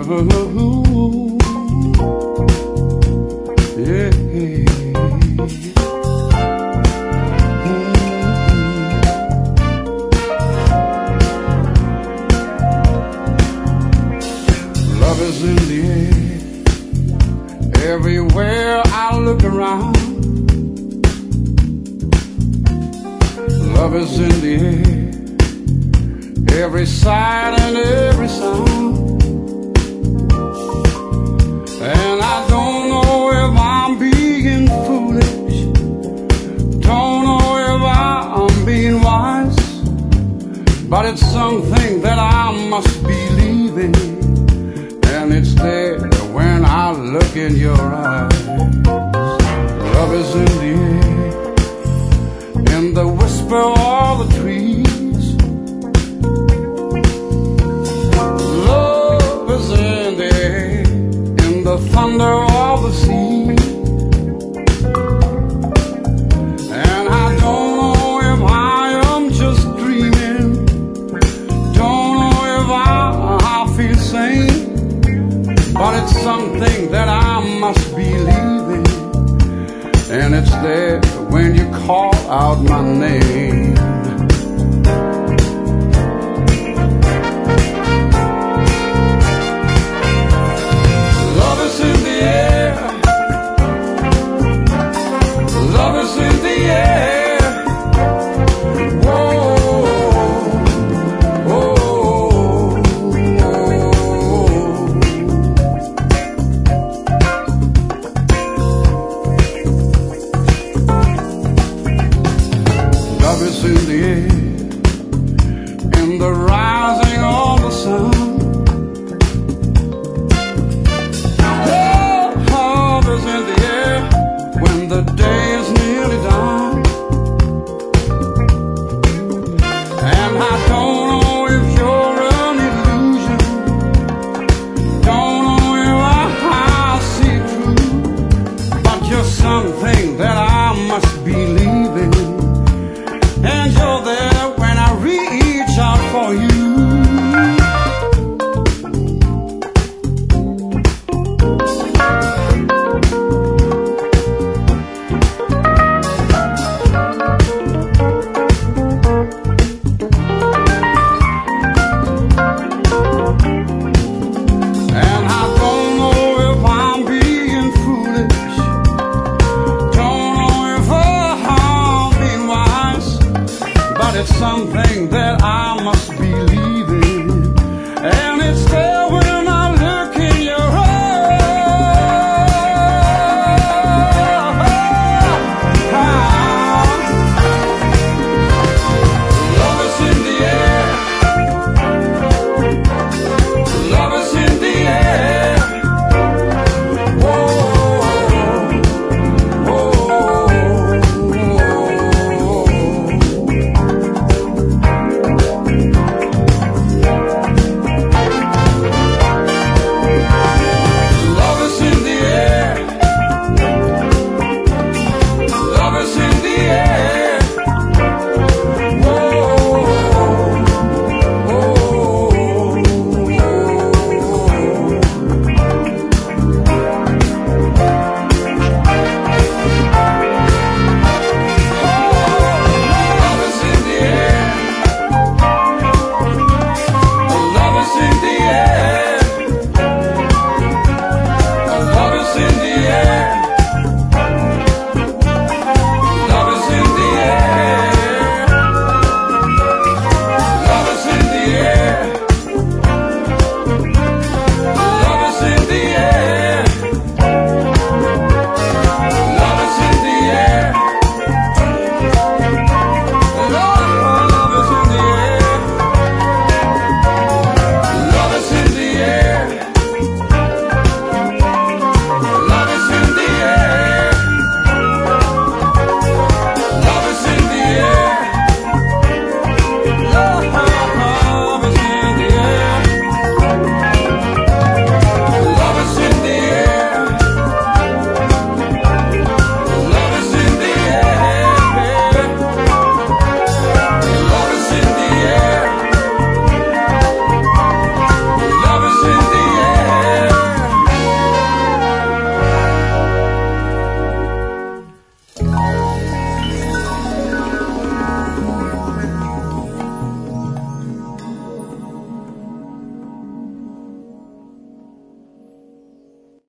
Yeah. Love is in the air. Everywhere I look around, love is in the air. Every sight and every sound. And I don't know if I'm being foolish, don't know if I'm being wise, but it's something that I must believe in, and it's there when I look in your eyes. Love is in the air, in the whisper of the trees. Love is in the air, in the thunder of the sea. And I don't know if I am just dreaming, don't know if I feel sane, but it's something that I must believe in, and it's there when you call out my name. Love is in the air. Love is in the air. Whoa, whoa, Love is in the air, in the rising of the sun.